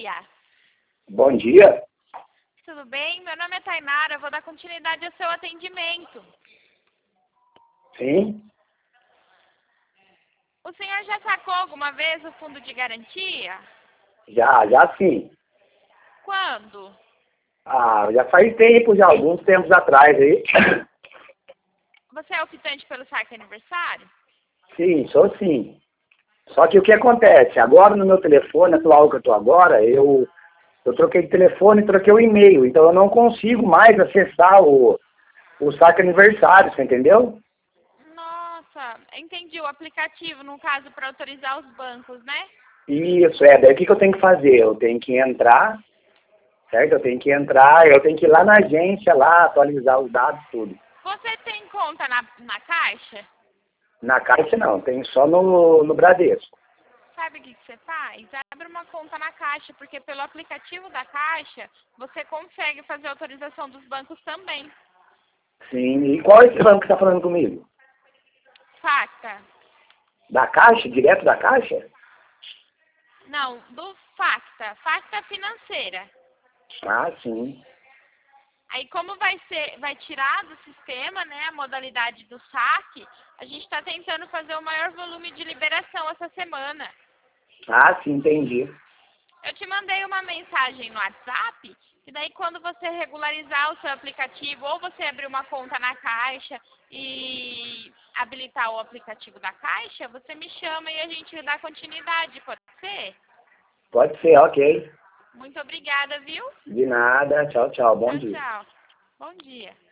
dia. Bom dia. Tudo bem? Meu nome é Tainara, eu vou dar continuidade ao seu atendimento. Sim? O senhor já sacou alguma vez o fundo de garantia? Já sim. Quando? Já faz tempo, já alguns tempos atrás aí. Você é optante pelo saque aniversário? Sim, sou sim. Só que o que acontece? Agora no meu telefone atual que eu estou agora, eu troquei de telefone e troquei o e-mail, então eu não consigo mais acessar o saque aniversário, você entendeu? Nossa, entendi. O aplicativo, no caso, para autorizar os bancos, né? Isso, daí o que eu tenho que fazer? Eu tenho que entrar, certo? Eu tenho que ir lá na agência, lá, atualizar os dados, tudo. Você tem conta na Caixa? Na Caixa não, tem só no Bradesco. Sabe o que você faz? Abre uma conta na Caixa, porque pelo aplicativo da Caixa, você consegue fazer a autorização dos bancos também. Sim, e qual é esse banco que está falando comigo? Facta. Da Caixa? Direto da Caixa? Não, do Facta. Facta financeira. Ah, sim. Aí como vai tirar do sistema, né, a modalidade do saque, a gente está tentando fazer o maior volume de liberação essa semana. Ah, sim, entendi. Eu te mandei uma mensagem no WhatsApp, que daí quando você regularizar o seu aplicativo, ou você abrir uma conta na Caixa e habilitar o aplicativo da Caixa, você me chama e a gente dá continuidade, pode ser? Pode ser, ok. Muito obrigada, viu? De nada. Tchau, tchau. Bom Tchau, dia. tchau. Bom dia.